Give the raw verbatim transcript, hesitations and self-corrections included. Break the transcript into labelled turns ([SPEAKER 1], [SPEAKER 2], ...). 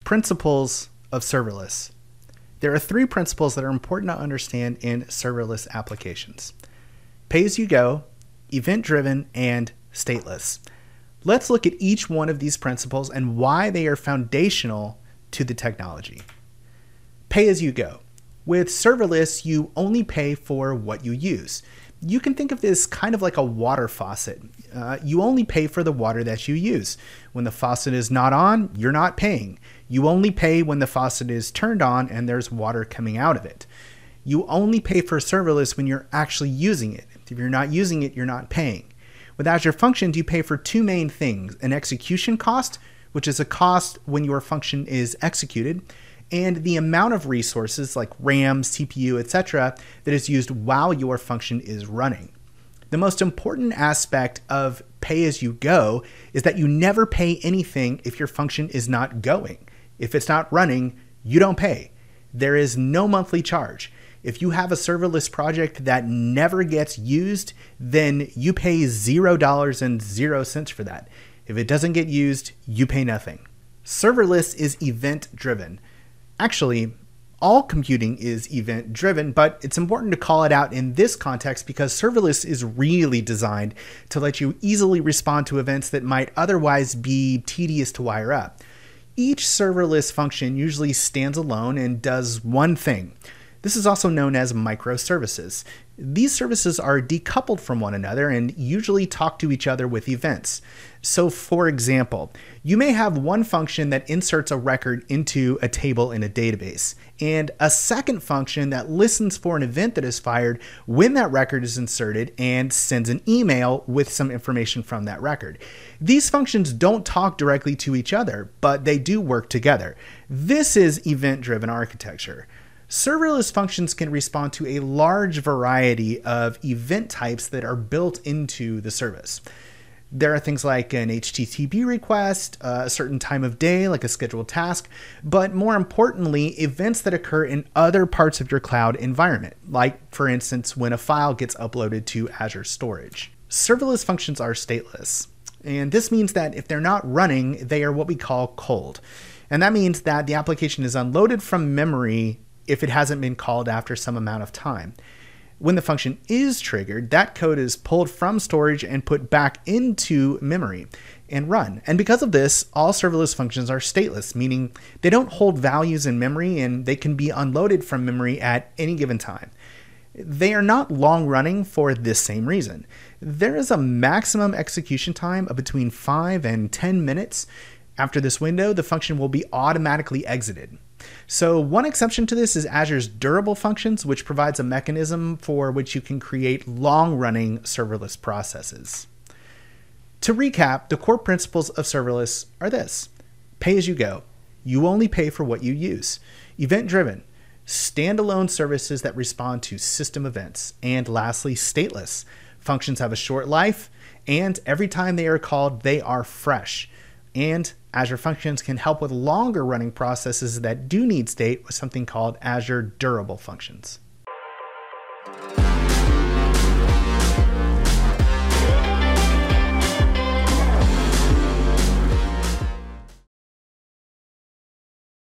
[SPEAKER 1] Principles of serverless. There are three principles that are important to understand in serverless applications: pay-as-you-go, event-driven, and stateless. Let's look at each one of these principles and why they are foundational to the technology. Pay-as-you-go. With serverless, you only pay for what you use. You can think of this kind of like a water faucet. Uh, you only pay for the water that you use. When the faucet is not on, you're not paying. You only pay when the faucet is turned on and there's water coming out of it. You only pay for serverless when you're actually using it. If you're not using it, you're not paying. With Azure Functions, you pay for two main things: an execution cost, which is a cost when your function is executed, and the amount of resources like RAM, C P U, et cetera that is used while your function is running. The most important aspect of pay-as-you-go is that you never pay anything if your function is not going. If it's not running, you don't pay. There is no monthly charge. If you have a serverless project that never gets used, then you pay zero dollars and zero cents for that. If it doesn't get used, you pay nothing. Serverless is event-driven. Actually, all computing is event-driven, but it's important to call it out in this context because serverless is really designed to let you easily respond to events that might otherwise be tedious to wire up. Each serverless function usually stands alone and does one thing. This is also known as microservices. These services are decoupled from one another and usually talk to each other with events. So for example, you may have one function that inserts a record into a table in a database, and a second function that listens for an event that is fired when that record is inserted and sends an email with some information from that record. These functions don't talk directly to each other, but they do work together. This is event-driven architecture. Serverless functions can respond to a large variety of event types that are built into the service. There are things like an H T T P request, a certain time of day, like a scheduled task, but more importantly, events that occur in other parts of your cloud environment, like, for instance, when a file gets uploaded to Azure Storage. Serverless functions are stateless, and this means that if they're not running, they are what we call cold. And that means that the application is unloaded from memory if it hasn't been called after some amount of time. When the function is triggered, that code is pulled from storage and put back into memory and run. And because of this, all serverless functions are stateless, meaning they don't hold values in memory and they can be unloaded from memory at any given time. They are not long running for this same reason. There is a maximum execution time of between five and ten minutes. After this window, the function will be automatically exited. So one exception to this is Azure's Durable Functions, which provides a mechanism for which you can create long-running serverless processes. To recap, the core principles of serverless are this: pay-as-you-go. You only pay for what you use. Event-driven. Standalone services that respond to system events. And lastly, stateless. Functions have a short life, and every time they are called, they are fresh. And Azure Functions can help with longer running processes that do need state with something called Azure Durable Functions.